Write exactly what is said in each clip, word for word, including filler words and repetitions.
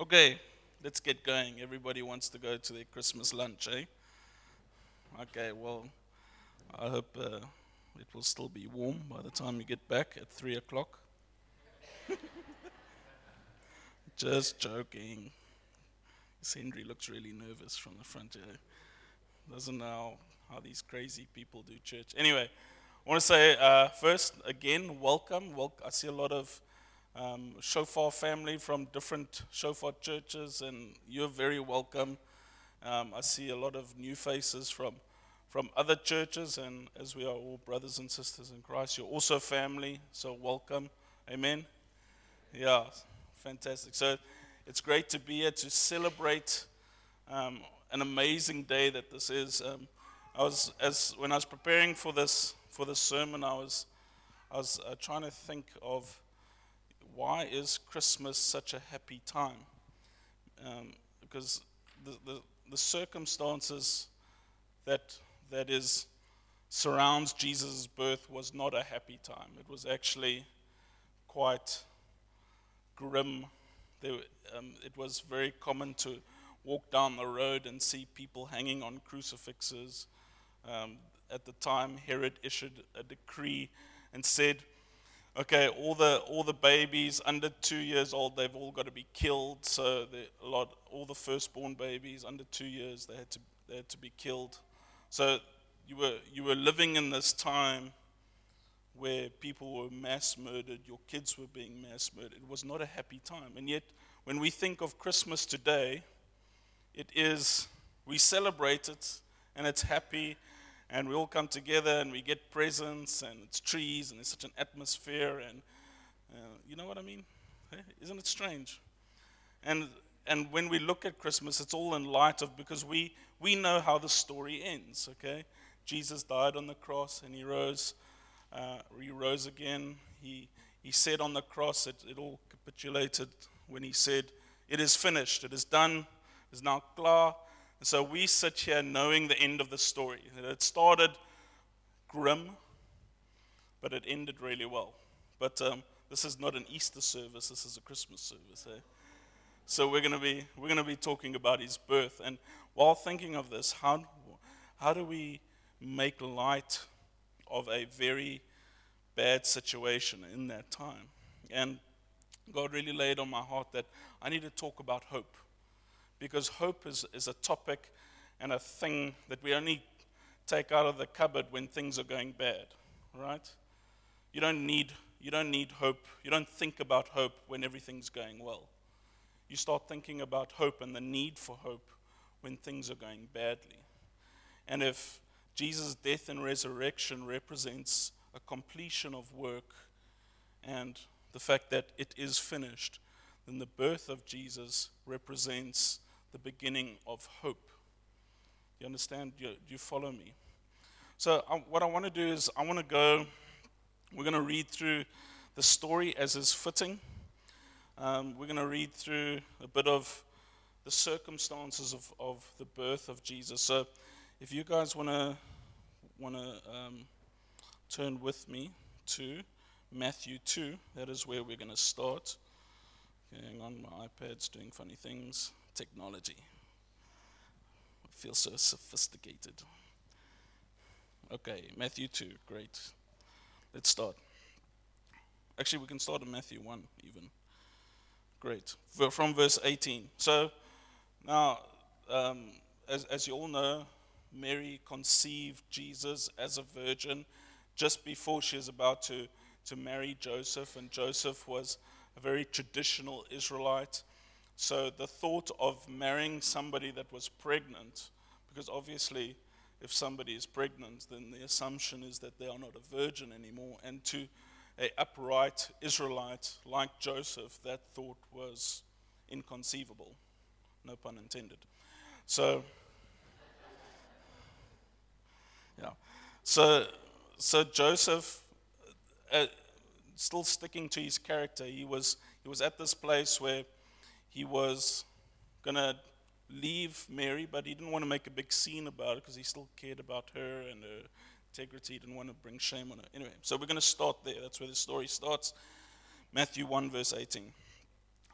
Okay, let's get going. Everybody wants to go to their Christmas lunch, eh? Okay, well, I hope uh, it will still be warm by the time you get back at three o'clock. Just joking. This Henry looks really nervous from the front here. Doesn't know how these crazy people do church. Anyway, I want to say uh, first, again, welcome. Wel- I see a lot of um, Shofar family from different Shofar churches, and you're very welcome. Um, I see a lot of new faces from from other churches, and as we are all brothers and sisters in Christ, you're also family, so welcome. Amen. Yeah, fantastic. So it's great to be here to celebrate um, an amazing day that this is. Um, I was as when I was preparing for this for this sermon, I was I was uh, trying to think of why is Christmas such a happy time? Um, because the, the the circumstances that that is surrounds Jesus' birth was not a happy time. It was actually quite grim. There, um, it was very common to walk down the road and see people hanging on crucifixes. Um, at the time, Herod issued a decree and said, "Okay, all the all the babies under two years old, they've all got to be killed. So the, a lot, all the firstborn babies under two years, they had to they had to be killed." So you were you were living in this time where people were mass murdered, your kids were being mass murdered. It was not a happy time. And yet, when we think of Christmas today, it is, we celebrate it and it's happy and we all come together and we get presents and it's trees and there's such an atmosphere and uh, you know what I mean? Eh? Isn't it strange? And and when we look at Christmas, it's all in light of because we we know how the story ends. Okay, Jesus died on the cross and he rose. Uh, he rose again. He he said on the cross, it, it all capitulated when he said, "It is finished. It is done. It is now klar." And so we sit here knowing the end of the story. That it started grim, but it ended really well. But um, this is not an Easter service. This is a Christmas service. Eh? So we're going to be we're going to be talking about his birth. And while thinking of this, how how do we make light of a very bad situation in that time? And God really laid on my heart that I need to talk about hope, because hope is, is a topic and a thing that we only take out of the cupboard when things are going bad, right? You don't need you don't need hope. You don't think about hope when everything's going well. You start thinking about hope and the need for hope when things are going badly. And if Jesus' death and resurrection represents a completion of work and the fact that it is finished, then the birth of Jesus represents the beginning of hope. You understand? Do you, do you follow me? So I, what I want to do is I want to go, we're going to read through the story as is fitting. Um, we're going to read through a bit of the circumstances of, of the birth of Jesus. So if you guys want to want to um, turn with me to Matthew two, that is where we're going to start. Okay, hang on, my iPad's doing funny things. Technology. I feel so sophisticated. Okay, Matthew two, great. Let's start. Actually, we can start in Matthew one even. Great. From verse eighteen. So now, um, as, as you all know, Mary conceived Jesus as a virgin just before she was about to, to marry Joseph, and Joseph was a very traditional Israelite. So the thought of marrying somebody that was pregnant, because obviously if somebody is pregnant, then the assumption is that they are not a virgin anymore, and to an upright Israelite like Joseph, that thought was inconceivable. No pun intended. So, yeah. So, so Joseph, uh, still sticking to his character, he was he was at this place where he was gonna leave Mary, but he didn't want to make a big scene about it because he still cared about her and her integrity. He didn't want to bring shame on her. Anyway, so we're going to start there. That's where the story starts. Matthew one, verse eighteen.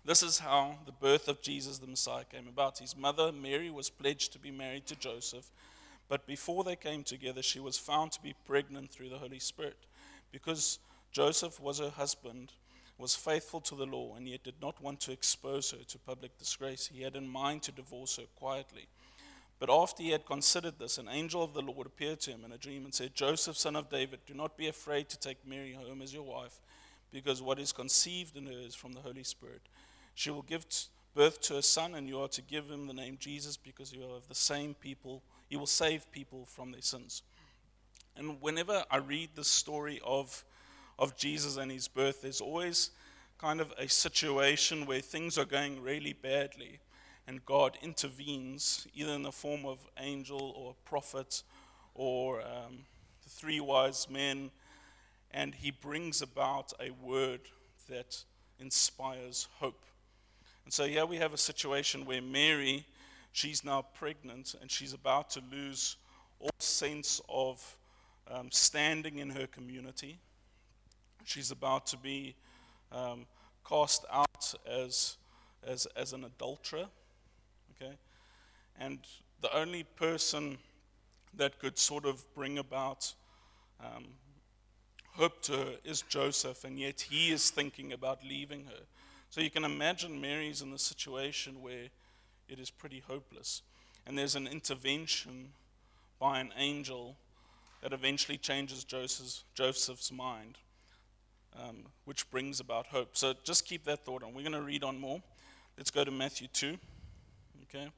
This is how the birth of Jesus the Messiah came about. His mother, Mary, was pledged to be married to Joseph, but before they came together, she was found to be pregnant through the Holy Spirit. Because Joseph was her husband, was faithful to the law, and yet did not want to expose her to public disgrace, he had in mind to divorce her quietly. But after he had considered this, an angel of the Lord appeared to him in a dream and said, Joseph, son of David, do not be afraid to take Mary home as your wife, because what is conceived in her is from the Holy Spirit. She will give birth to a son, and you are to give him the name Jesus, because you are of the same people. He will save people from their sins. And whenever I read the story of, of Jesus and his birth, there's always kind of a situation where things are going really badly, and God intervenes, either in the form of angel or prophet or um, the three wise men, and he brings about a word that inspires hope. And so here we have a situation where Mary, she's now pregnant, and she's about to lose all sense of um, standing in her community. She's about to be um, cast out as, as, as an adulterer. Okay? And the only person that could sort of bring about um, hope to her is Joseph, and yet he is thinking about leaving her. So you can imagine Mary's in a situation where it is pretty hopeless. And there's an intervention by an angel that eventually changes Joseph's, Joseph's mind, um, which brings about hope. So just keep that thought on. We're going to read on more. Let's go to Matthew two, okay,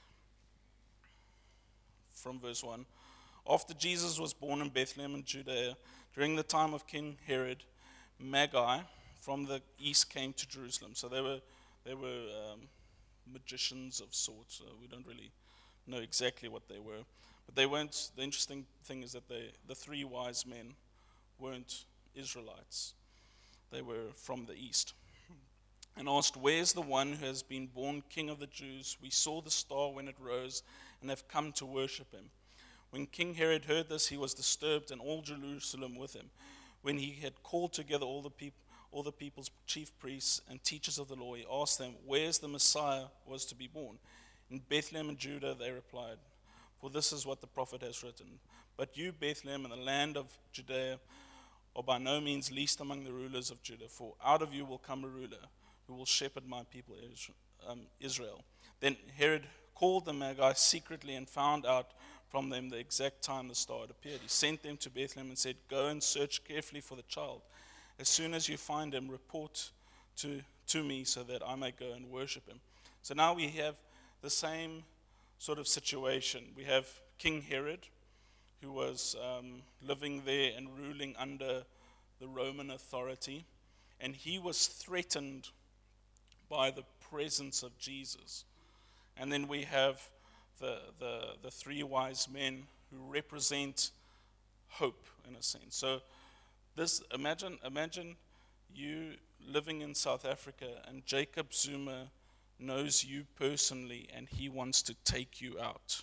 from verse one. After Jesus was born in Bethlehem in Judea, during the time of King Herod, Magi from the east came to Jerusalem. So they were they were um, magicians of sorts. Uh, we don't really know exactly what they were, but they weren't. The interesting thing is that they, the three wise men, weren't Israelites. They were from the east, and asked, "Where's the one who has been born King of the Jews? We saw the star when it rose, and have come to worship him." When King Herod heard this, he was disturbed, and all Jerusalem with him. When he had called together all the people. all the people's chief priests and teachers of the law, he asked them, "Where's the Messiah was to be born?" "In Bethlehem in Judah," they replied, "for this is what the prophet has written. But you, Bethlehem, in the land of Judea, are by no means least among the rulers of Judah, for out of you will come a ruler who will shepherd my people Israel." Then Herod called the Magi secretly and found out from them the exact time the star had appeared. He sent them to Bethlehem and said, "Go and search carefully for the child. As soon as you find him, report to, to me so that I may go and worship him." So now we have the same sort of situation. We have King Herod, who was um, living there and ruling under the Roman authority, and he was threatened by the presence of Jesus. And then we have the, the, the three wise men who represent hope, in a sense. So This imagine imagine you living in South Africa, and Jacob Zuma knows you personally and he wants to take you out.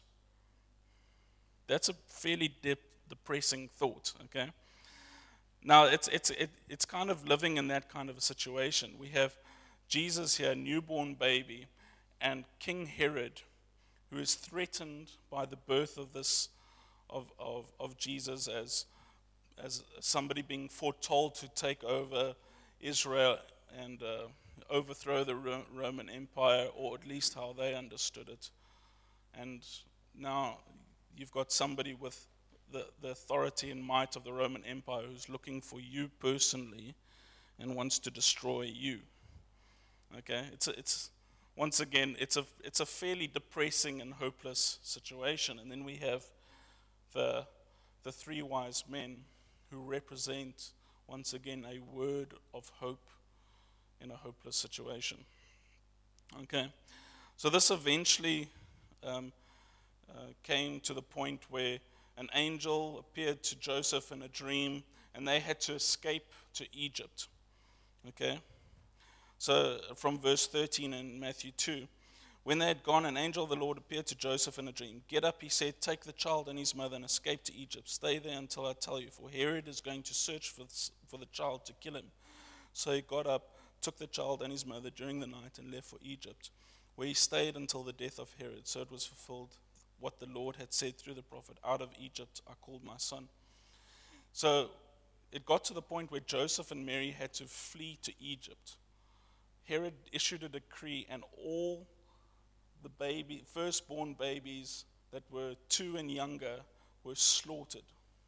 That's a fairly de- depressing thought, okay? Now it's it's it, it's kind of living in that kind of a situation. We have Jesus here, newborn baby, and King Herod, who is threatened by the birth of this of of, of Jesus as as somebody being foretold to take over Israel and uh, overthrow the Ro- Roman Empire, or at least how they understood it. And now you've got somebody with the, the authority and might of the Roman Empire who's looking for you personally and wants to destroy you. Okay, it's a, it's once again it's a it's a fairly depressing and hopeless situation. And then we have the the three wise men, who represent, once again, a word of hope in a hopeless situation. Okay, so this eventually um, uh, came to the point where an angel appeared to Joseph in a dream, and they had to escape to Egypt. Okay, so from verse thirteen in Matthew two, when they had gone, an angel of the Lord appeared to Joseph in a dream. "Get up," he said, "take the child and his mother and escape to Egypt. Stay there until I tell you, for Herod is going to search for, this, for the child to kill him." So he got up, took the child and his mother during the night and left for Egypt, where he stayed until the death of Herod. So it was fulfilled what the Lord had said through the prophet, "Out of Egypt I called my son." So it got to the point where Joseph and Mary had to flee to Egypt. Herod issued a decree, and all the baby, firstborn babies that were two and younger were slaughtered.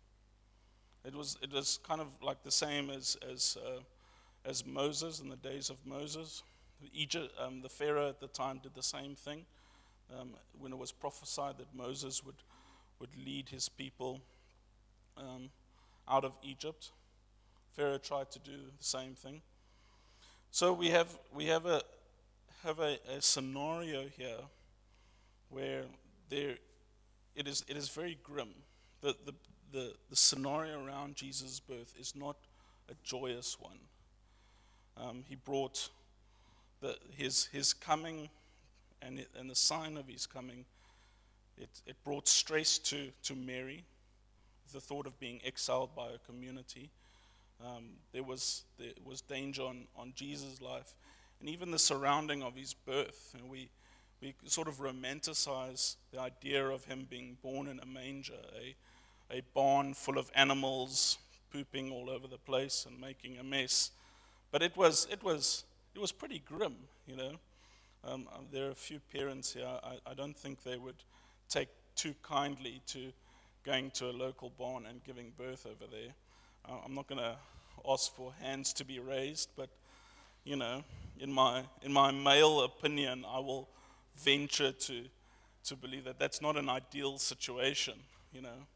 It was it was kind of like the same as as uh, as Moses in the days of Moses. Egypt, um, the Pharaoh at the time did the same thing. Um, when it was prophesied that Moses would would lead his people um, out of Egypt, Pharaoh tried to do the same thing. So we have we have a have a, a scenario here where there it is it is very grim. The the the, the scenario around Jesus' birth is not a joyous one. Um, he brought the his his coming and it, and the sign of his coming. It it brought stress to to Mary, the thought of being exiled by her community. Um, there was there was danger on, on Jesus' life, and even the surrounding of his birth. And we we sort of romanticize the idea of him being born in a manger, a a barn full of animals pooping all over the place and making a mess. But it was it was it was pretty grim, you know. Um, there are a few parents here. I, I don't think they would take too kindly to going to a local barn and giving birth over there. Uh, I'm not going to ask for hands to be raised, but you know, in my in my male opinion, I will venture to to believe that that's not an ideal situation, you know.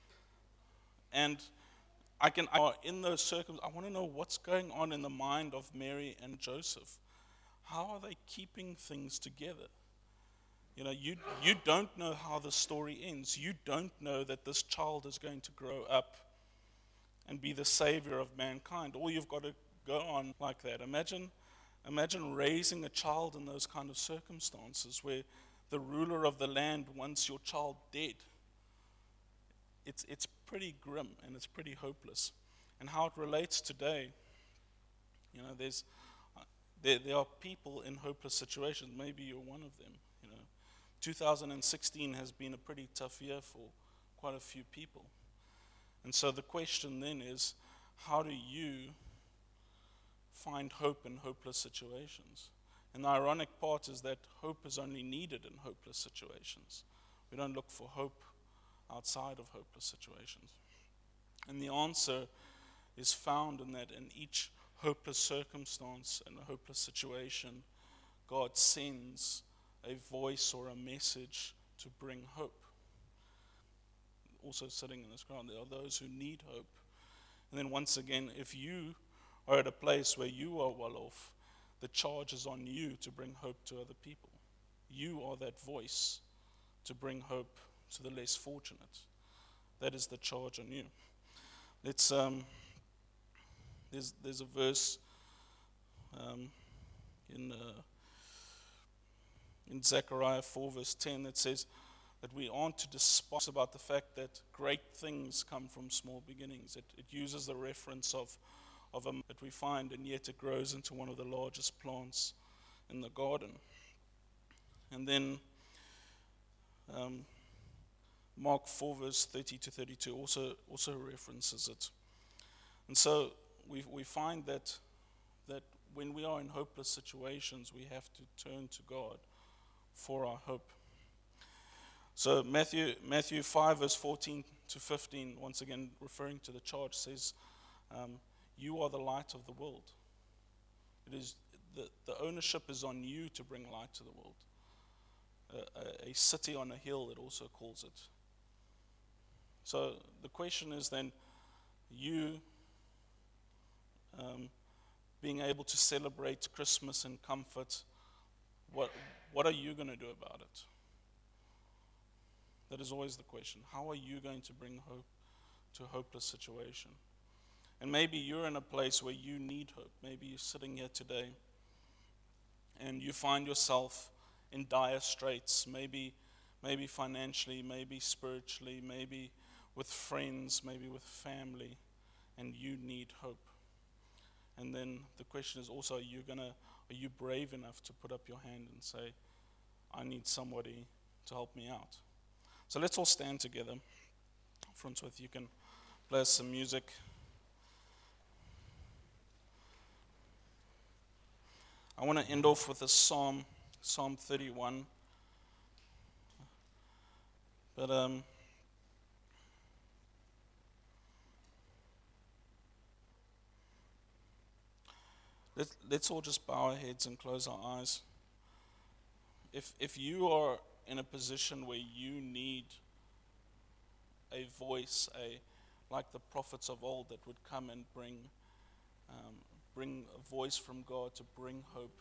And I can I, in those circumstances, I want to know what's going on in the mind of Mary and Joseph. How are they keeping things together? You know, you you don't know how the story ends. You don't know that this child is going to grow up and be the savior of mankind. All you've got to go on like that. Imagine, imagine raising a child in those kind of circumstances where the ruler of the land wants your child dead. It's it's pretty grim and it's pretty hopeless. And how it relates today, you know, there's there there are people in hopeless situations. Maybe you're one of them. You know, two thousand sixteen has been a pretty tough year for quite a few people. And so the question then is, how do you find hope in hopeless situations? And the ironic part is that hope is only needed in hopeless situations. We don't look for hope outside of hopeless situations. And the answer is found in that in each hopeless circumstance and a hopeless situation, God sends a voice or a message to bring hope. Also sitting in this ground, there are those who need hope. And then once again, if you are at a place where you are well off, the charge is on you to bring hope to other people. You are that voice to bring hope to the less fortunate. That is the charge on you. Let's um, there's there's a verse um, in uh, in Zechariah four verse ten that says that we aren't to despise about the fact that great things come from small beginnings. It, it uses the reference of of a that we find, and yet it grows into one of the largest plants in the garden. And then um, Mark four verse thirty to thirty-two also also references it. And so we we find that that when we are in hopeless situations, we have to turn to God for our hope. So Matthew Matthew five verse fourteen to fifteen, once again referring to the charge, says, um, "You are the light of the world." It is the the ownership is on you to bring light to the world. Uh, a, a city on a hill, it also calls it. So the question is then, you um, being able to celebrate Christmas in comfort, what what are you going to do about it? That is always the question. How are you going to bring hope to a hopeless situation? And maybe you're in a place where you need hope. Maybe you're sitting here today and you find yourself in dire straits, maybe maybe financially, maybe spiritually, maybe with friends, maybe with family, and you need hope. And then the question is also, are you gonna, are you brave enough to put up your hand and say, I need somebody to help me out? So let's all stand together. Francois, you can play us some music. I want to end off with a psalm, Psalm thirty-one. But um, let, let's all just bow our heads and close our eyes. If if you are in a position where you need a voice, a like the prophets of old that would come and bring um, bring a voice from God to bring hope.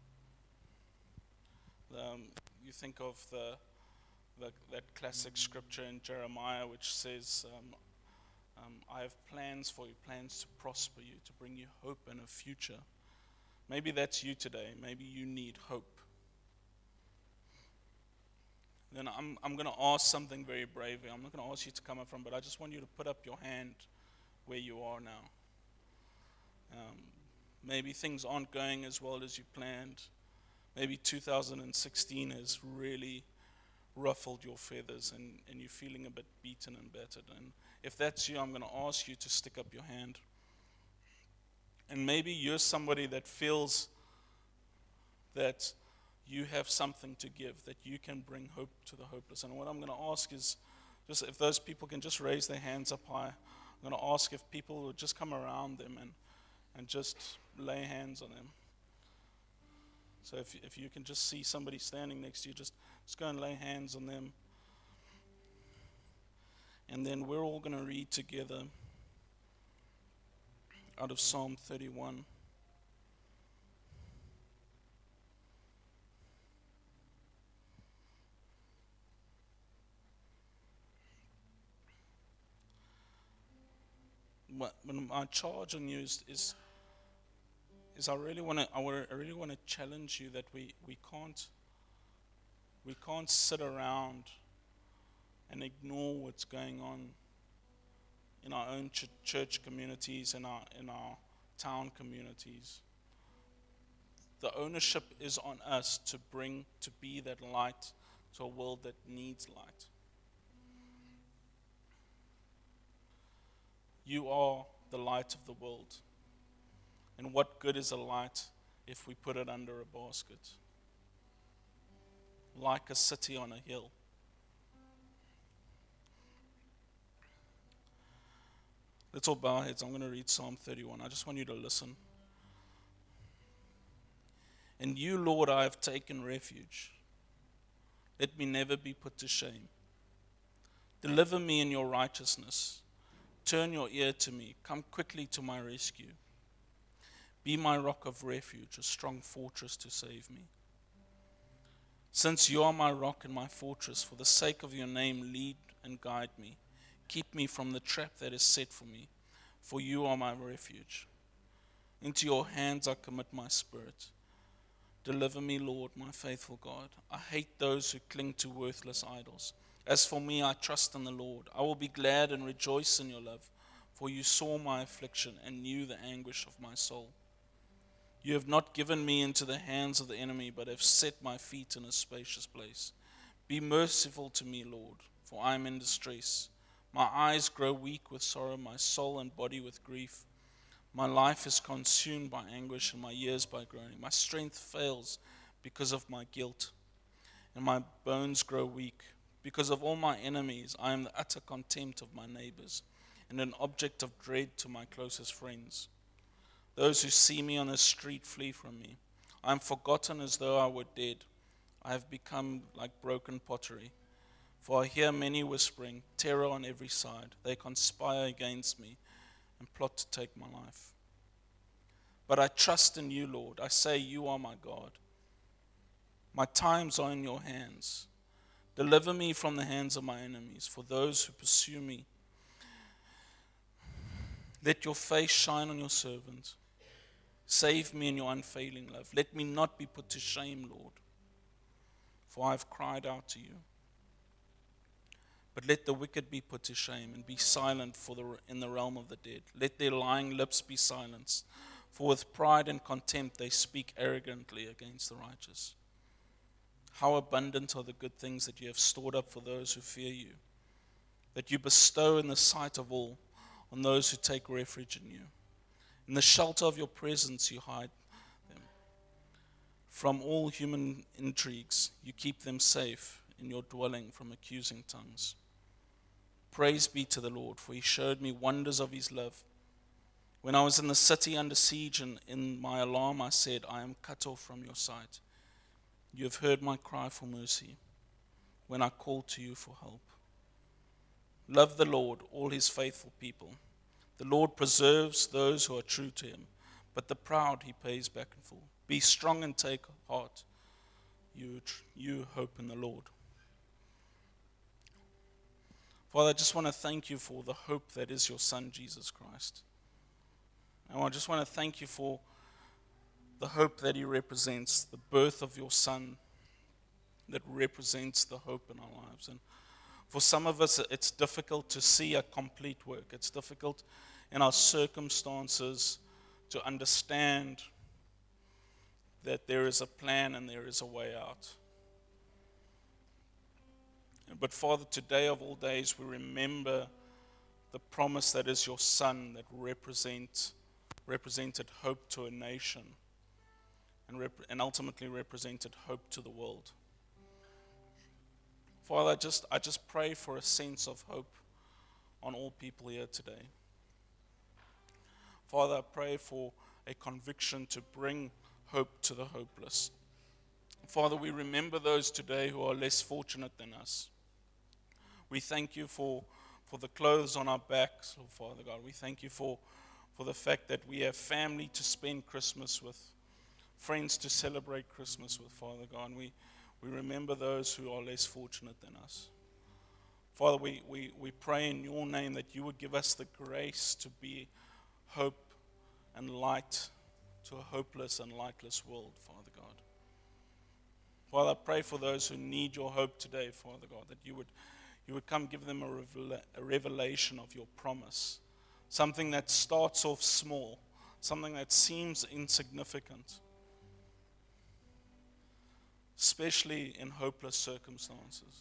Um, you think of the, the that classic scripture in Jeremiah which says, um, um, I have plans for you, plans to prosper you, to bring you hope and a future. Maybe that's you today. Maybe you need hope. Then I'm I'm going to ask something very brave. I'm not going to ask you to come up from, but I just want you to put up your hand where you are now. Um, maybe things aren't going as well as you planned. Maybe two thousand sixteen has really ruffled your feathers and, and you're feeling a bit beaten and battered. And if that's you, I'm going to ask you to stick up your hand. And maybe you're somebody that feels that you have something to give, that you can bring hope to the hopeless. And what I'm going to ask is, just if those people can just raise their hands up high, I'm going to ask if people would just come around them and, and just lay hands on them. So if if you can just see somebody standing next to you, just, just go and lay hands on them. And then we're all going to read together out of Psalm thirty-one. What, when my charge on you is, is is I really want to I, I really want to challenge you that we, we can't we can't sit around and ignore what's going on in our own ch- church communities, in our in our town communities. The ownership is on us to bring to be that light to a world that needs light. You are the light of the world. And what good is a light if we put it under a basket? Like a city on a hill. Let's all bow our heads. I'm going to read Psalm thirty-one. I just want you to listen. In you, Lord, I have taken refuge. Let me never be put to shame. Deliver me in your righteousness. Turn your ear to me. Come quickly to my rescue. Be my rock of refuge, a strong fortress to save me. Since you are my rock and my fortress, for the sake of your name, lead and guide me. Keep me from the trap that is set for me, for you are my refuge. Into your hands I commit my spirit. Deliver me, Lord, my faithful God. I hate those who cling to worthless idols. As for me, I trust in the Lord. I will be glad and rejoice in your love, for you saw my affliction and knew the anguish of my soul. You have not given me into the hands of the enemy, but have set my feet in a spacious place. Be merciful to me, Lord, for I am in distress. My eyes grow weak with sorrow, my soul and body with grief. My life is consumed by anguish, and my years by groaning. My strength fails because of my guilt, and my bones grow weak. Because of all my enemies, I am the utter contempt of my neighbors, and an object of dread to my closest friends. Those who see me on the street flee from me. I am forgotten as though I were dead. I have become like broken pottery. For I hear many whispering, terror on every side. They conspire against me and plot to take my life. But I trust in you, Lord. I say you are my God. My times are in your hands. Deliver me from the hands of my enemies, for those who pursue me. Let your face shine on your servant. Save me in your unfailing love. Let me not be put to shame, Lord, for I have cried out to you. But let the wicked be put to shame and be silent for the, in the realm of the dead. Let their lying lips be silenced, For with pride and contempt they speak arrogantly against the righteous. How abundant are the good things that you have stored up for those who fear you, that you bestow in the sight of all on those who take refuge in you. In the shelter of your presence you hide them. From all human intrigues you keep them safe in your dwelling from accusing tongues. Praise be to the Lord, for he showed me wonders of his love. When I was in the city under siege, and in my alarm I said, I am cut off from your sight. You have heard my cry for mercy when I called to you for help. Love the Lord, all his faithful people. The Lord preserves those who are true to him, but the proud he pays back in full. Be strong and take heart, you, you hope in the Lord. Father, I just want to thank you for the hope that is your Son, Jesus Christ. And I just want to thank you for the hope that he represents, the birth of your Son that represents the hope in our lives. And for some of us, it's difficult to see a complete work. It's difficult in our circumstances to understand that there is a plan and there is a way out. But Father, today of all days, we remember the promise that is your Son that represent, represented hope to a nation and, rep- and ultimately represented hope to the world. Father, I just, I just pray for a sense of hope on all people here today. Father, I pray for a conviction to bring hope to the hopeless. Father, we remember those today who are less fortunate than us. We thank you for, for the clothes on our backs, oh Father God. We thank you for, for the fact that we have family to spend Christmas with, friends to celebrate Christmas with, Father God. And we, we remember those who are less fortunate than us. Father, we, we, we pray in your name that you would give us the grace to be hope and light to a hopeless and lightless world, Father God. Father, I pray for those who need your hope today, Father God, that you would you would come give them a, revela- a revelation of your promise, something that starts off small, something that seems insignificant, especially in hopeless circumstances.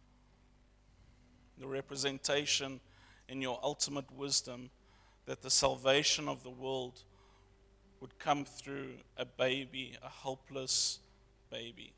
The representation in your ultimate wisdom that the salvation of the world would come through a baby, a helpless baby.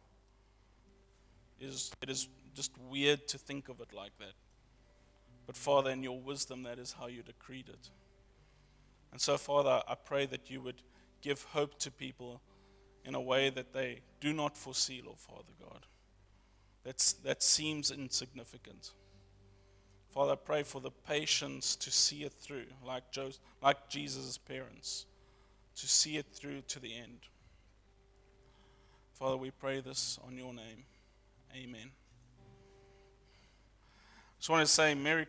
It is, it is just weird to think of it like that. But Father, in your wisdom, that is how you decreed it. And so, Father, I pray that you would give hope to people in a way that they do not foresee, Lord Father God. That's, that seems insignificant. Father, I pray for the patience to see it through, like, Joseph, like Jesus' parents, to see it through to the end. Father, we pray this on your name. Amen. Just want to say Merry